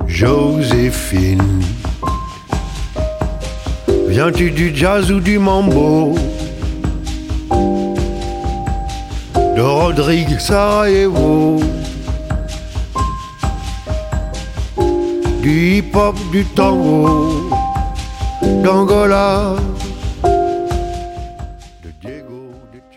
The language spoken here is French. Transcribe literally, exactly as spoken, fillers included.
Joséphine, viens-tu du jazz ou du mambo? De Rodrigue Sarajevo, du hip-hop, du tango, d'Angola